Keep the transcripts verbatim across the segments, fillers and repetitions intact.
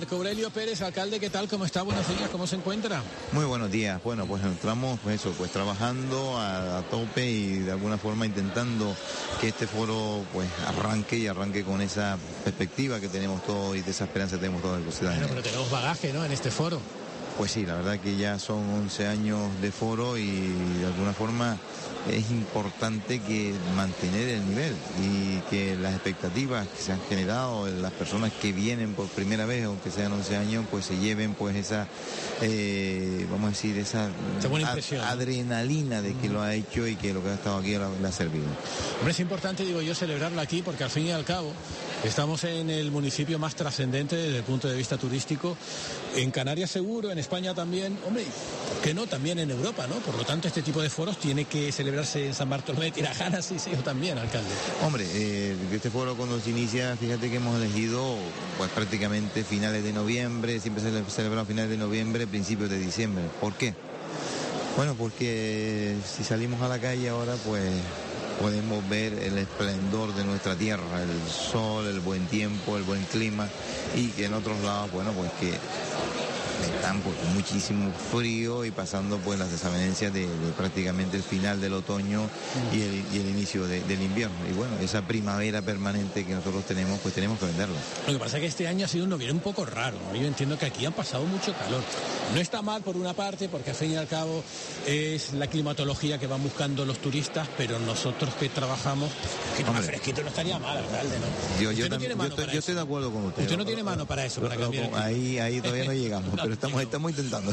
Marco Aurelio Pérez, alcalde, ¿qué tal? ¿Cómo está? Buenos días, ¿cómo se encuentra? Muy buenos días. Bueno, pues entramos, pues eso, pues trabajando a, a tope y de alguna forma intentando que este foro pues arranque y arranque con esa perspectiva que tenemos todos y de esa esperanza que tenemos todos los ciudadanos. Bueno, pero tenemos bagaje, ¿no?, en este foro. Pues sí, la verdad que ya son once años de foro y de alguna forma es importante que mantener el nivel y que las expectativas que se han generado, las personas que vienen por primera vez, aunque sean once años, pues se lleven pues esa, eh, vamos a decir, esa, esa buena impresión, ad adrenalina de que lo ha hecho y que lo que ha estado aquí le ha servido. Hombre, es importante, digo yo, celebrarlo aquí porque al fin y al cabo estamos en el municipio más trascendente desde el punto de vista turístico, en Canarias seguro, en España también, hombre, ¿por qué no? También en Europa, ¿no? Por lo tanto, este tipo de foros tiene que celebrarse en San Bartolomé de Tirajana, sí, sí, yo también, alcalde. Hombre, eh, este foro cuando se inicia, fíjate que hemos elegido pues prácticamente finales de noviembre, siempre se celebra finales de noviembre, principios de diciembre. ¿Por qué? Bueno, porque si salimos a la calle ahora, pues podemos ver el esplendor de nuestra tierra, el sol, el buen tiempo, el buen clima, y que en otros lados, bueno, pues que están pues muchísimo frío y pasando pues las desavenencias de, de prácticamente el final del otoño y el, y el inicio de, del invierno. Y bueno, esa primavera permanente que nosotros tenemos, pues tenemos que venderla. Lo que pasa es que este año ha sido un noviembre un poco raro, ¿no? Yo entiendo que aquí han pasado mucho calor. No está mal por una parte, porque al fin y al cabo es la climatología que van buscando los turistas, pero nosotros que trabajamos, que más fresquito no estaría mal, alcalde, ¿no? Yo, yo, no tam, yo, estoy, yo estoy de acuerdo con usted. Usted no tiene mano para eso, para cambiar. Ahí, ahí todavía no llegamos, pero estamos, estamos intentando.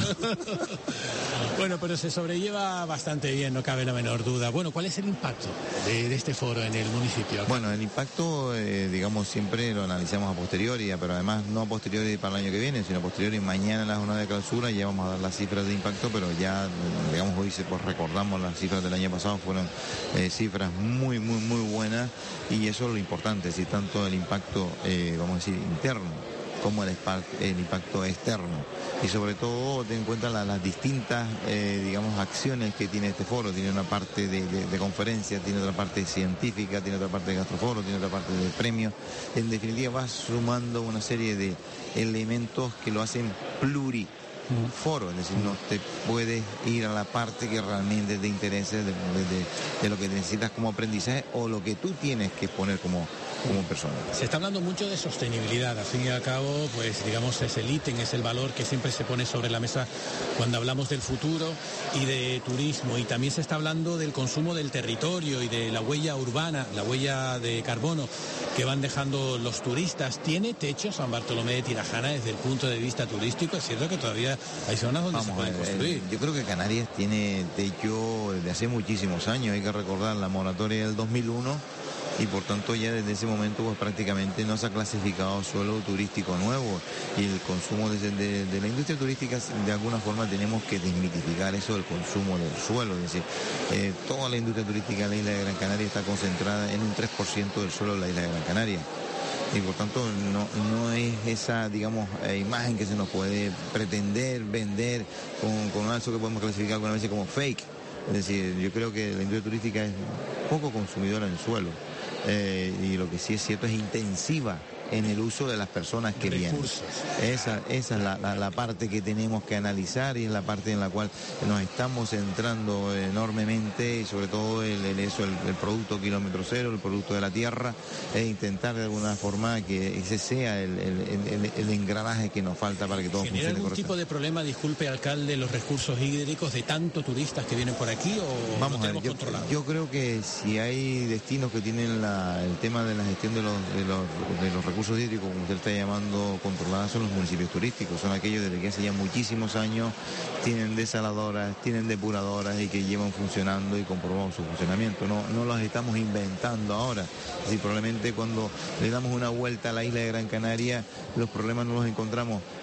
Bueno, pero se sobrelleva bastante bien, no cabe la menor duda. Bueno, ¿cuál es el impacto de, de este foro en el municipio? Bueno, el impacto, eh, digamos, siempre lo analizamos a posteriori, pero además no a posteriori para el año que viene, sino a posteriori mañana en la jornada de clausura ya vamos a dar las cifras de impacto, pero ya, digamos, hoy pues recordamos las cifras del año pasado, fueron eh, cifras muy, muy, muy buenas, y eso es lo importante, si tanto el impacto, eh, vamos a decir, interno, como el, el impacto externo, y sobre todo ten en cuenta la, las distintas eh, digamos acciones que tiene este foro. Tiene una parte de, de, de conferencias, tiene otra parte científica, tiene otra parte de gastroforo, tiene otra parte de premios. En definitiva va sumando una serie de elementos que lo hacen pluri foro, es decir, no te puedes ir a la parte que realmente te interese de, de, de, de lo que necesitas como aprendizaje o lo que tú tienes que poner como como persona. Se está hablando mucho de sostenibilidad, al fin y al cabo, pues digamos es el ítem, es el valor que siempre se pone sobre la mesa cuando hablamos del futuro y de turismo, y también se está hablando del consumo del territorio y de la huella urbana, la huella de carbono que van dejando los turistas. ¿Tiene techo San Bartolomé de Tirajana desde el punto de vista turístico? Es cierto que todavía hay zonas donde Vamos se pueden construir. Yo creo que Canarias tiene techo desde hace muchísimos años. Hay que recordar la moratoria del dos mil uno, y por tanto ya desde ese momento pues prácticamente no se ha clasificado suelo turístico nuevo, y el consumo de, de, de la industria turística, de alguna forma tenemos que desmitificar eso del consumo del suelo. Es decir, eh, toda la industria turística de la isla de Gran Canaria está concentrada en un tres por ciento del suelo de la isla de Gran Canaria, y por tanto no, no es esa, digamos, eh, imagen que se nos puede pretender vender con, con algo que podemos clasificar alguna vez como fake. Es decir, yo creo que la industria turística es poco consumidora en suelo. Eh, y lo que sí es cierto es intensiva en el uso de las personas que Recursos. vienen. Esa, esa es la, la, la parte que tenemos que analizar, y es la parte en la cual nos estamos centrando enormemente, y sobre todo el, el, eso, el, el producto kilómetro cero, el producto de la tierra, e intentar de alguna forma que ese sea el, el, el, el engranaje que nos falta para que todo funcione correctamente. ¿Tiene algún tipo de problema, disculpe alcalde, los recursos hídricos de tanto turistas que vienen por aquí, o Vamos lo a ver, tenemos yo, controlado? Yo creo que si hay destinos que tienen la, el tema de la gestión de los, de los, de los recursos hídricos, como usted está llamando, controladas, son los municipios turísticos. Son aquellos desde que hace ya muchísimos años tienen desaladoras, tienen depuradoras, y que llevan funcionando y comprobamos su funcionamiento. No, no los estamos inventando ahora. Es decir, probablemente cuando le damos una vuelta a la isla de Gran Canaria, los problemas no los encontramos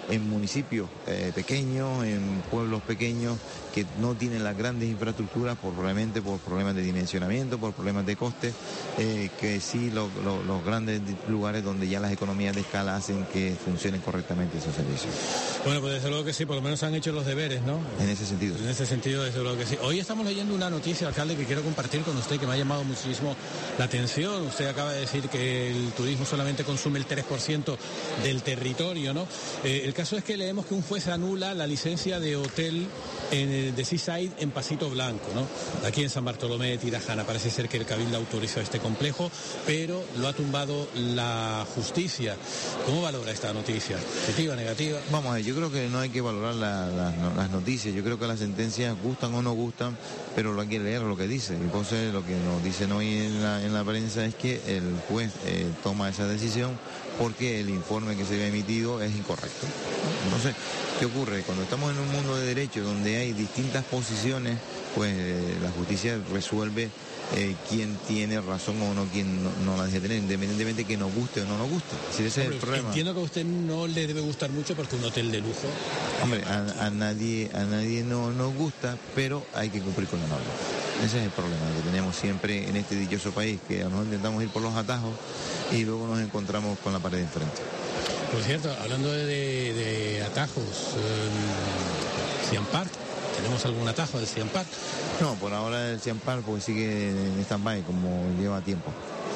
en municipios eh, pequeños, en pueblos pequeños que no tienen las grandes infraestructuras, por, probablemente por problemas de dimensionamiento, por problemas de coste, eh, que sí lo, lo, los grandes lugares donde ya las economías de escala hacen que funcionen correctamente esos servicios. Bueno, pues desde luego que sí, por lo menos han hecho los deberes, ¿no? En ese sentido. En ese sentido, desde luego que sí. Hoy estamos leyendo una noticia, alcalde, que quiero compartir con usted, que me ha llamado muchísimo la atención. Usted acaba de decir que el turismo solamente consume el tres por ciento del territorio, ¿no? Eh, el caso es que leemos que un juez anula la licencia de hotel en, de Seaside en Pasito Blanco, ¿no? Aquí en San Bartolomé de Tirajana. Parece ser que el Cabildo autorizó este complejo, pero lo ha tumbado la justicia. ¿Cómo valora esta noticia? ¿Positiva, negativa? Vamos a ver, yo creo que no hay que valorar la, la, las noticias. Yo creo que las sentencias gustan o no gustan, pero lo hay que leer lo que dice. Y por eso lo que nos dicen hoy en la, en la prensa es que el juez eh, toma esa decisión porque el informe que se había emitido es incorrecto. Entonces, ¿qué ocurre? Cuando estamos en un mundo de derecho donde hay distintas posiciones, pues eh, la justicia resuelve eh, quién tiene razón o no, quién no, no la deje tener, independientemente de que nos guste o no nos guste. Si ese Hombre, es el problema. Entiendo que a usted no le debe gustar mucho porque un hotel de lujo. Hombre, a, a nadie, a nadie no nos gusta, pero hay que cumplir con la norma. Ese es el problema que tenemos siempre en este dichoso país, que a lo mejor intentamos ir por los atajos y luego nos encontramos con la pared de enfrente. Por cierto, hablando de, de atajos, eh, Siam Park, ¿tenemos algún atajo del Siam Park? No, por ahora el Siam Park pues sigue en stand-by como lleva tiempo.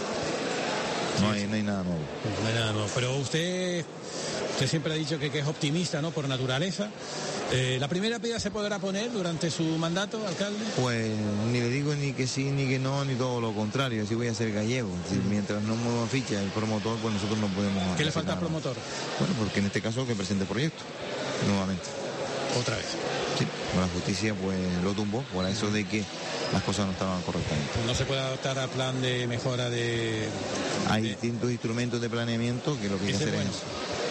No, sí, hay, sí. no hay nada nuevo. No hay nada nuevo. Pero usted, usted siempre ha dicho que, que es optimista, ¿no? Por naturaleza. Eh, ¿La primera piedra se podrá poner durante su mandato, alcalde? Pues ni le digo ni que sí, ni que no, ni todo lo contrario. Así voy a ser gallego. Si, mm. Mientras no mueva ficha el promotor, pues nosotros no podemos... ¿Qué le falta al promotor? Bueno, porque en este caso que presente proyecto, nuevamente. ¿Otra vez? Sí, la justicia pues lo tumbó por eso de que las cosas no estaban correctamente. ¿No se puede adaptar a plan de mejora de...? Hay de... distintos instrumentos de planeamiento que lo que hay que hacer bueno. es...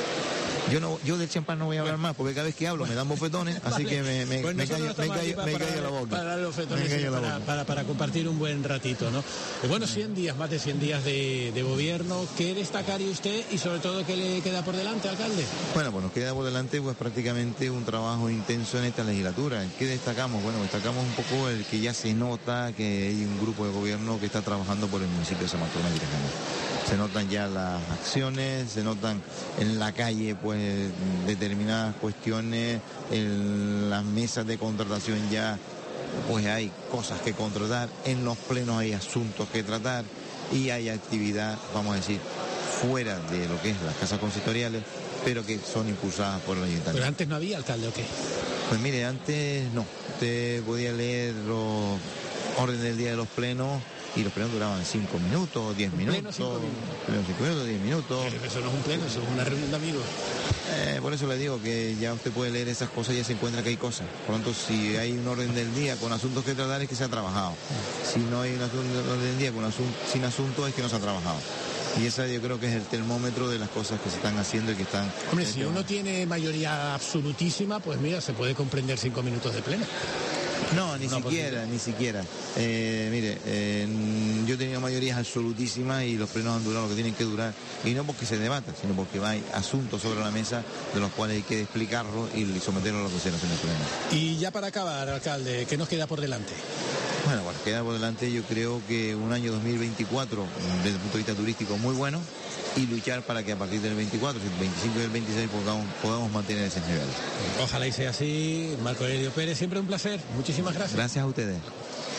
Yo no, yo del champán no voy a hablar bueno. más, porque cada vez que hablo bueno. me dan bofetones, así vale. que me, me, pues me, callo, me, callo, me callo la boca. Para, los fetones, sí, para, para, para, para compartir un buen ratito, ¿no? Y bueno, cien días, más de cien días de, de gobierno. ¿Qué destacaría usted y sobre todo qué le queda por delante, alcalde? Bueno, pues nos queda por delante pues prácticamente un trabajo intenso en esta legislatura. ¿Qué destacamos? Bueno, destacamos un poco el que ya se nota que hay un grupo de gobierno que está trabajando por el municipio de San Bartolomé de Tirajana. Se notan ya las acciones, se notan en la calle pues determinadas cuestiones, en las mesas de contratación ya pues hay cosas que contratar, en los plenos hay asuntos que tratar y hay actividad, vamos a decir, fuera de lo que es las casas consistoriales, pero que son impulsadas por el ayuntamiento. ¿Pero antes no había alcalde o qué? Pues mire, antes no, usted podía leer los órdenes del día de los plenos y los plenos duraban cinco minutos, diez minutos, cinco minutos, diez minutos. Pero eso no es un pleno, eso es una reunión de amigos. Eh, por eso le digo que ya usted puede leer esas cosas y ya se encuentra que hay cosas. Por lo tanto, si hay un orden del día con asuntos que tratar es que se ha trabajado. Si no hay un orden del día con asun- sin asuntos es que no se ha trabajado. Y esa yo creo que es el termómetro de las cosas que se están haciendo y que están... Hombre, si uno tiene mayoría absolutísima, pues mira, se puede comprender cinco minutos de pleno. No, ni no, siquiera, ni siquiera. Eh, mire, eh, yo he tenido mayorías absolutísimas y los plenos han durado lo que tienen que durar. Y no porque se debata, sino porque hay asuntos sobre la mesa de los cuales hay que explicarlos y someterlos a la consideración del pleno. Y ya para acabar, alcalde, ¿qué nos queda por delante? Bueno, bueno, queda por delante yo creo que un año dos mil veinticuatro desde el punto de vista turístico muy bueno y luchar para que a partir del veinticuatro, el veinticinco y el veintiséis podamos, podamos mantener ese nivel. Ojalá y sea así. Marco Aurelio Pérez, siempre un placer. Muchísimas gracias. Gracias a ustedes.